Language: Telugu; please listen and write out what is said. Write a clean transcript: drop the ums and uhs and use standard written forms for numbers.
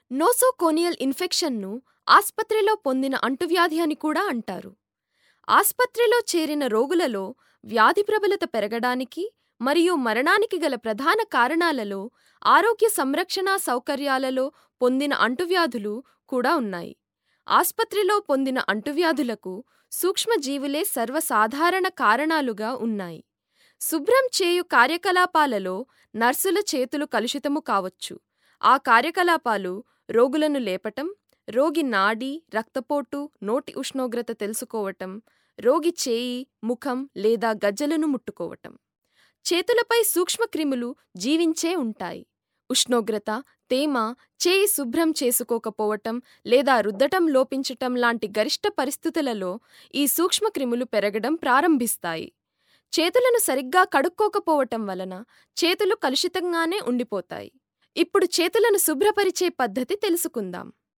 నోసోకోనియల్ ఇన్ఫెక్షన్ను ఆస్పత్రిలో పొందిన అంటువ్యాధి అని కూడా అంటారు. ఆస్పత్రిలో చేరిన రోగులలో వ్యాధి ప్రబలత పెరగడానికి మరియు మరణానికి గల ప్రధాన కారణాలలో ఆరోగ్య సంరక్షణా సౌకర్యాలలో పొందిన అంటువ్యాధులు కూడా ఉన్నాయి. ఆస్పత్రిలో పొందిన అంటువ్యాధులకు సూక్ష్మజీవులే సర్వసాధారణ కారణాలుగా ఉన్నాయి. శుభ్రం చేయు కార్యకలాపాలలో నర్సుల చేతులు కలుషితము కావచ్చు. ఆ కార్యకలాపాలు రోగులను లేపటం, రోగి నాడి, రక్తపోటు, నోటి ఉష్ణోగ్రత తెలుసుకోవటం, రోగి చేయి, ముఖం లేదా గజ్జలను ముట్టుకోవటం. చేతులపై సూక్ష్మక్రిములు జీవించే ఉంటాయి. ఉష్ణోగ్రత, తేమ, చేయి శుభ్రం చేసుకోకపోవటం లేదా రుద్దటం లోపించటం లాంటి గరిష్ట పరిస్థితులలో ఈ సూక్ష్మక్రిములు పెరగడం ప్రారంభిస్తాయి. చేతులను సరిగ్గా కడుక్కోకపోవటం వలన చేతులు కలుషితంగానే ఉండిపోతాయి. ఇప్పుడు చేతులను శుభ్రపరిచే పద్ధతి తెలుసుకుందాం.